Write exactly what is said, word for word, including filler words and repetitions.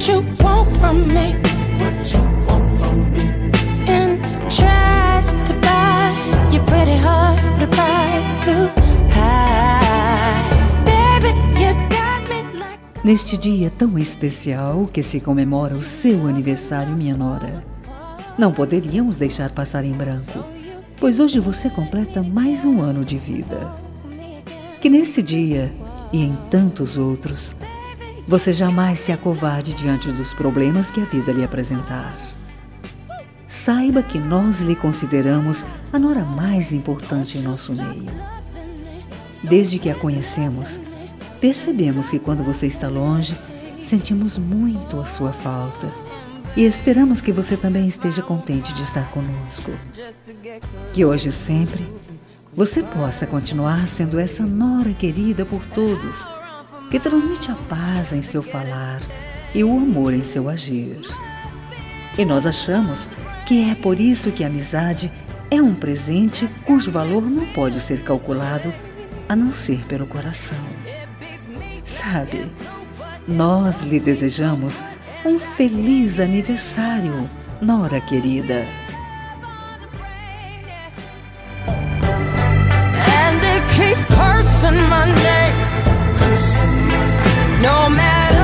what you want from me, what you want from me, and try to buy your pretty heart at a price too high. Baby, you got me like... Neste dia tão especial que se comemora o seu aniversário, minha nora, não poderíamos deixar passar em branco, pois hoje você completa mais um ano de vida. Que nesse dia e em tantos outros, você jamais se acovarde diante dos problemas que a vida lhe apresentar. Saiba que nós lhe consideramos a nora mais importante em nosso meio. Desde que a conhecemos, percebemos que quando você está longe, sentimos muito a sua falta. E esperamos que você também esteja contente de estar conosco. Que hoje e sempre você possa continuar sendo essa nora querida por todos, que transmite a paz em seu falar e o amor em seu agir. E nós achamos que é por isso que a amizade é um presente cujo valor não pode ser calculado a não ser pelo coração. Sabe, nós lhe desejamos um feliz aniversário, nora querida. And it keeps cursing my name, no matter